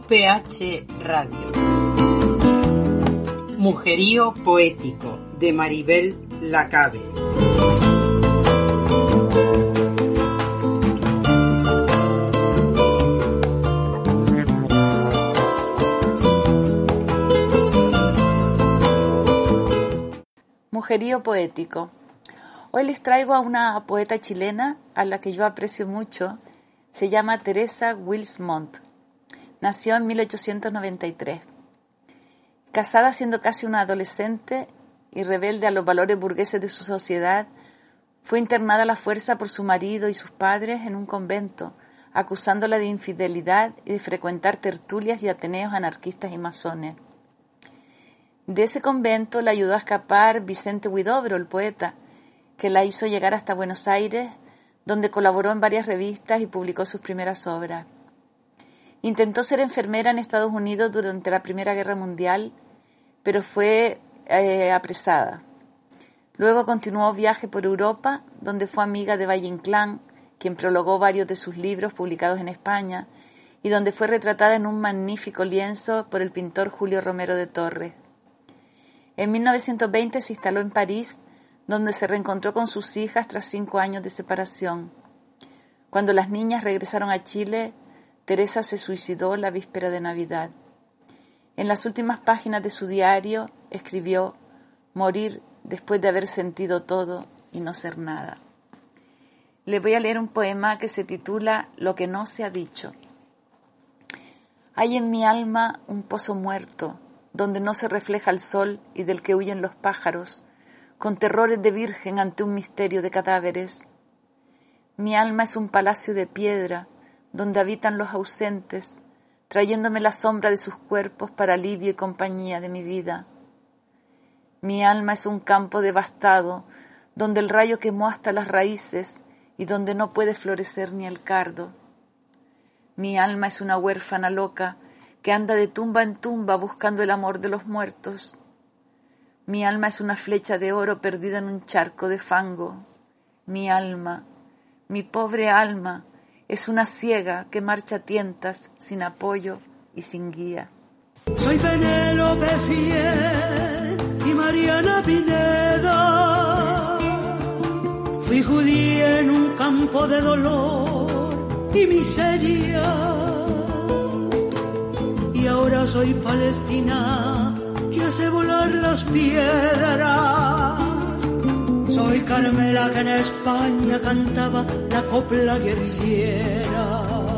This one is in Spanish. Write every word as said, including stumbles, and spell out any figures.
P H Radio. Mujerío poético, de Maribel Lacabe. Mujerío poético. Hoy les traigo a una poeta chilena a la que yo aprecio mucho. Se llama Teresa Wills Montt. Nació en mil ochocientos noventa y tres. Casada siendo casi una adolescente y rebelde a los valores burgueses de su sociedad, fue internada a la fuerza por su marido y sus padres en un convento, acusándola de infidelidad y de frecuentar tertulias y ateneos anarquistas y masones. De ese convento la ayudó a escapar Vicente Huidobro, el poeta, que la hizo llegar hasta Buenos Aires, donde colaboró en varias revistas y publicó sus primeras obras. Intentó ser enfermera en Estados Unidos durante la Primera Guerra Mundial, pero fue eh, apresada. Luego continuó viaje por Europa, donde fue amiga de Valle Inclán, quien prologó varios de sus libros publicados en España, y donde fue retratada en un magnífico lienzo por el pintor Julio Romero de Torres. En mil novecientos veinte se instaló en París, donde se reencontró con sus hijas tras cinco años de separación. Cuando las niñas regresaron a Chile, Teresa se suicidó la víspera de Navidad. En las últimas páginas de su diario escribió: morir después de haber sentido todo y no ser nada. Les voy a leer un poema que se titula Lo que no se ha dicho. Hay en mi alma un pozo muerto, donde no se refleja el sol y del que huyen los pájaros, con terrores de virgen ante un misterio de cadáveres. Mi alma es un palacio de piedra, donde habitan los ausentes, trayéndome la sombra de sus cuerpos para alivio y compañía de mi vida. Mi alma es un campo devastado, donde el rayo quemó hasta las raíces y donde no puede florecer ni el cardo. Mi alma es una huérfana loca, que anda de tumba en tumba buscando el amor de los muertos. Mi alma es una flecha de oro perdida en un charco de fango. Mi alma, mi pobre alma, es una ciega que marcha a tientas, sin apoyo y sin guía. Soy Penélope Fiel y Mariana Pineda. Fui judía en un campo de dolor y miseria. Y ahora soy Palestina, que hace volar las piedras. Soy Carmela, que en España cantaba la copla guerrillera.